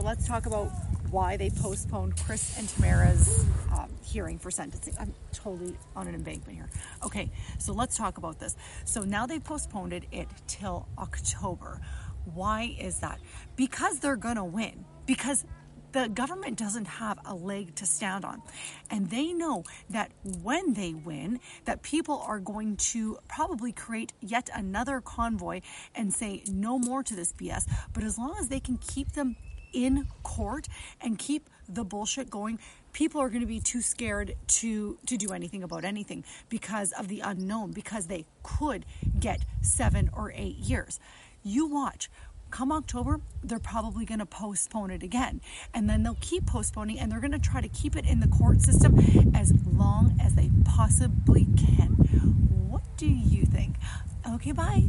let's talk about why they postponed Chris and Tamara's hearing for sentencing. I'm totally on an embankment here. Okay, so let's talk about this. So now they postponed it till October. Why is that? Because they're gonna win. Because the government doesn't have a leg to stand on. And they know that when they win, that people are going to probably create yet another convoy and say no more to this BS. But as long as they can keep them in court and keep the bullshit going, people are going to be too scared to do anything about anything because of the unknown, because they could get 7 or 8 years. You watch. Come October, they're probably going to postpone it again. And then they'll keep postponing, and they're going to try to keep it in the court system as long as they possibly can. What do you think? Okay, bye.